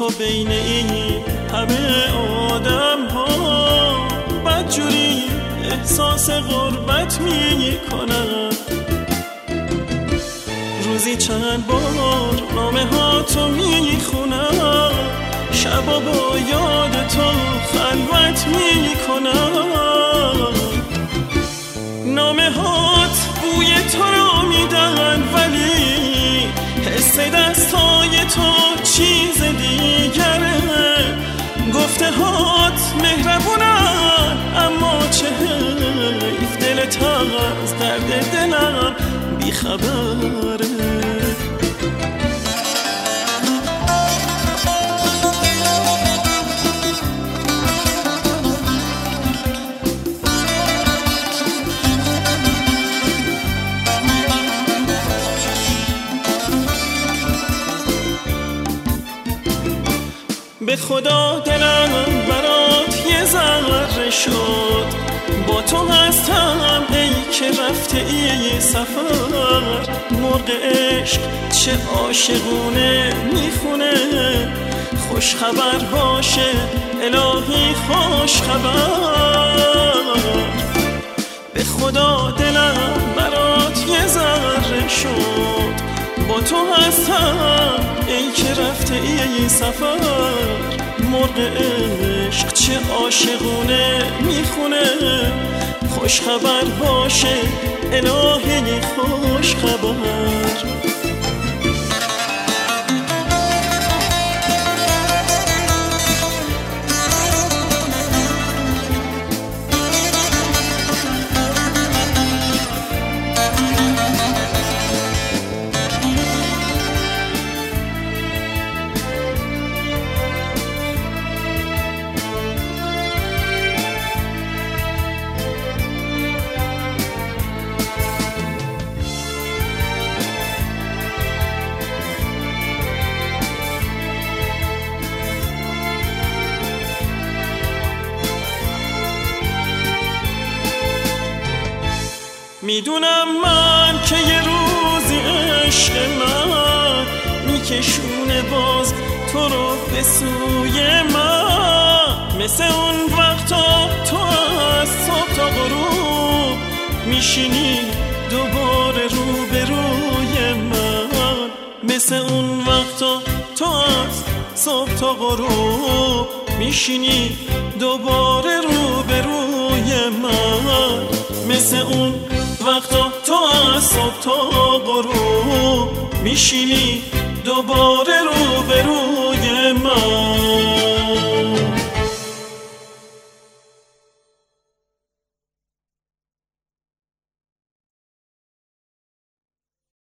تو بین این همه آدم ها بدجوری احساس غربت می کنم. روزی چند بار نامه ها تو می خونم، شبا با یاد تو خلوت می کنم. نامه هات بوی تو رو میدن ولی حس دستای تو چیز دیگره. گفته هات مهربونن اما چه حیف دلت از درد دلم بیخبره. به خدا دلم برات یه ذره شد، با تو هستم ای که رفته ای سفر. مرغ عشق چه عاشقونه میخونه، خوش خبر باشه الهی خوش خبر. به خدا دلم برات یه ذره شد، با تو هستم ای که رفته ای سفر. مرغ عشق چه عاشقونه میخونه، خوش خبر باشه الهی خوش خبر. میدونم من که یه روزی عشق من میکشونه باز تو رو به سوی من. مثل اون وقتا تو از صبح تا غروب میشینی دوباره روبروی من. مثل اون وقتا تو از صبح تا غروب میشینی دوباره روبروی من. مثل اون وقتا تو از صبح تا غروب میشینی دوباره